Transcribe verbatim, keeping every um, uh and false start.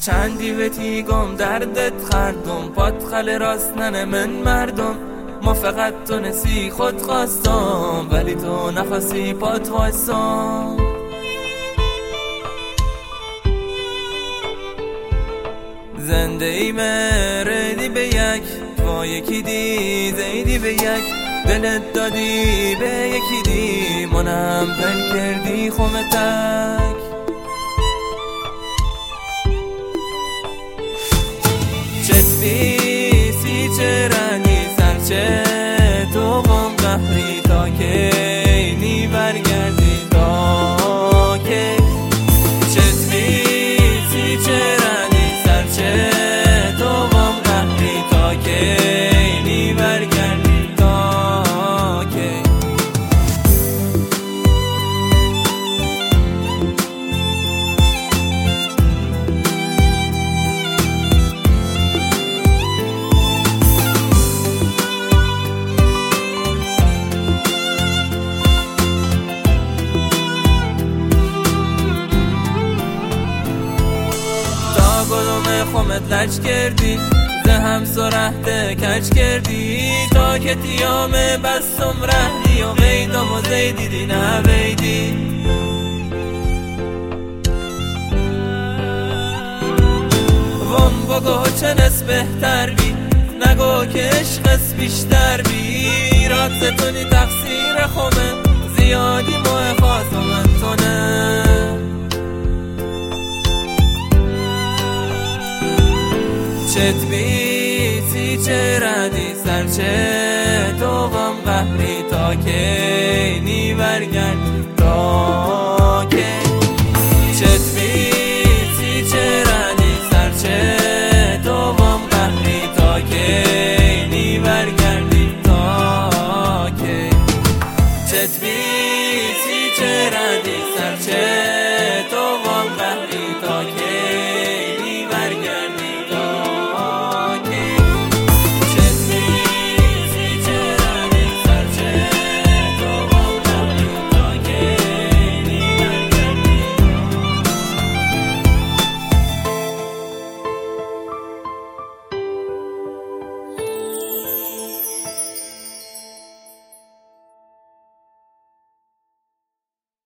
چندی وتی گم دردت خردم پات خل راستنن من مردم ما فقط تو نسی خود خواستم ولی تو نخواستی پات وایسم زنده ای مردی به یک تو یکی دی زیدی به یک دلت دادی به یکی دی منم بل کردی خومتک چت بیسی چرانی سرچه تو بام قهری تا که اینی برگردی تا که چت بیسی چرانی سرچه تو بام قهری تا که اینی برگردی تا که گلوم خومت لج کردی زه هم سرحت کج کردی تا که تیام بستم رهدی و غیدم و زیدیدی نویدی وم بگو چنس بهتر بی نگو که عشقس بیشتر بی رات ستونی تقصیر خومه زیادی موه خواستم تونه چت بیسی چرانی سرچه تو غم قهری تا که اینی برگرد تا